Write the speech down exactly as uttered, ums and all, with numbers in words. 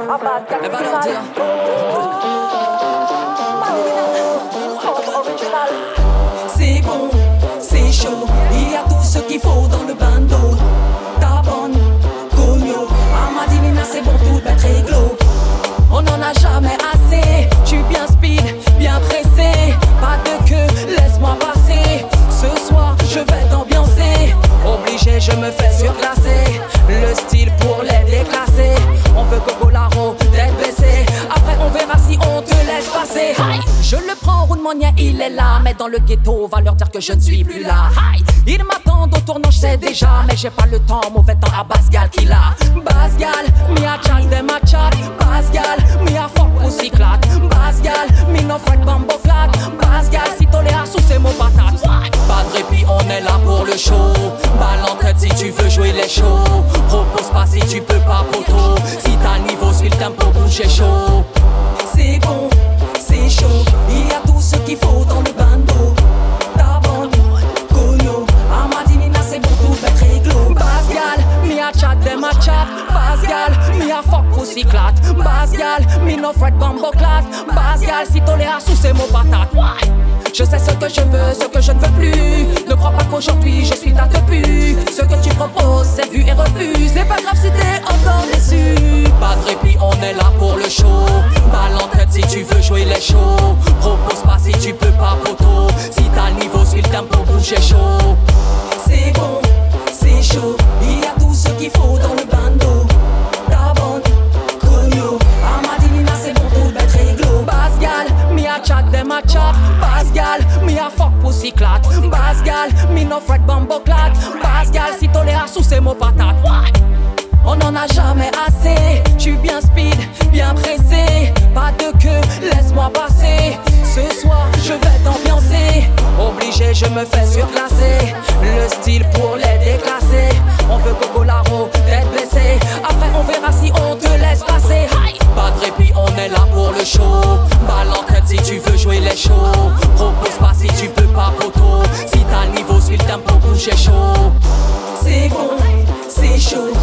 Elle va leur dire. C'est bon, c'est chaud, il y a tout ce qu'il faut dans le bando. Ta bonne, cogno, Amadinina c'est bon, tout bête réglo. On n'en a jamais assez, j'suis bien speed, bien pressé. Pas de queue, laisse-moi passer. Ce soir je vais t'ambiancer. Obligé, je me fais surclasser. Le style pour les déclasser. On veut Gogolaro, tête baissée. Après on verra si on te laisse passer. Aïe. Je le prends, Roudmonia, il est là. Mais dans le ghetto, va leur dire que je ne suis plus là. Aïe. Ils m'attendent au tournant, je sais déjà. Mais j'ai pas le temps, mauvais temps à Basgal qui l'a. Basgal, mi a chal de ma chat. Basgal, mi a fuck pussy clat. Basgal, mi no fret bambo clat. Basgal, si tolère sous ces mots patates. Pas de répit, on est là pour le show. Balle en tête si tu veux jouer les shows. Propose pas si tu peux pas poteau. Si t'as le niveau, suis le tempo, bouger chaud. C'est bon, c'est chaud. Il y a tout ce qu'il faut dans le bando. Ta bande, cogno, Amadinina c'est bon, tout fait réglo. Basgal, mi a chat de ma chat. Basgal, mi a fuck pussy clat. Basgal, mi no fret bambo clat. Basgal, si tolère sous ces mots patates. Je sais ce que je veux, ce que je ne veux plus. Ne crois pas qu'aujourd'hui je suis ta tepu. Ce que tu proposes c'est vu et revu. C'est pas grave si t'es encore déçu. Pas de répit, on est là pour le show. Balle en tête si tu veux jouer les shows. Propose pas si tu peux pas poteau. Si t'as le niveau, suis le tempo, bouger chaud. C'est bon, c'est chaud. Il y a tout ce qu'il faut dans le bando. Ta bande, cogno, Amadinina c'est bon, tout bête réglo. Basgal, mi a chat de ma chat. Basgal, mi a fuck pussy clat. Basgal, mi no fret bambo clat. Basgal, si tolère sous ces mots patates. On n'en a jamais assez. J'suis bien speed, bien pressé. Pas de queue, laisse-moi passer. Ce soir, je vais t'ambiancer. Obligé, je me fais surclasser. Le style pour les déclasser. On veut Gogolaro, tête baissée. Après, on verra si on te laisse passer. Pas de répit, on est là pour le show. Balle en tête si tu veux jouer les shows. Propose pas si tu peux pas poteau. Si t'as le niveau, suis le tempo, bouger chaud. C'est bon, c'est chaud.